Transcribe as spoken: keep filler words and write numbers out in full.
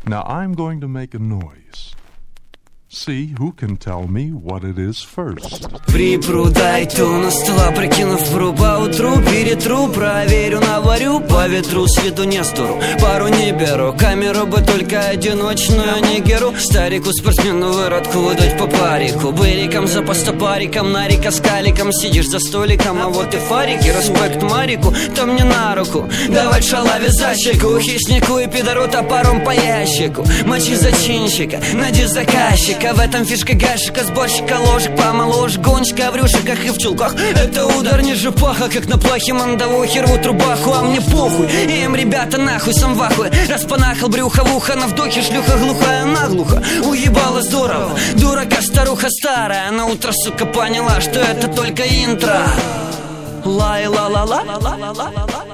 Now I'm going to make a noise. See who can tell me what it is first. Припру, дойду на стола, прикинув пру поутру, перетру, проверю, наварю по ветру, свету не стору, пару не беру, камеру бы только одиночную не геру. Старику спортсмену выродку выдать по парику, быриком за постопариком, нарика с каликом, сидишь за столиком, а вот и фарики, респект Марику, то мне на руку, давай шалаве защику, хищнику и пидору топором по ящику, мочи зачинщика, найди заказчика. В этом фишка гашика, сборщика ложек помоложе, гонщика в рюшиках и в чулках. Это удар ниже паха, как на плахе мандавухи рвут рубаху, а мне похуй, им ребята нахуй, сам в ахуе. Распанахал брюхо в ухо, на вдохе шлюха глухая наглухо. Уебала здорово, дурака старуха старая, на утро, сука, поняла, что это только интро. Лай-ла-ла-ла.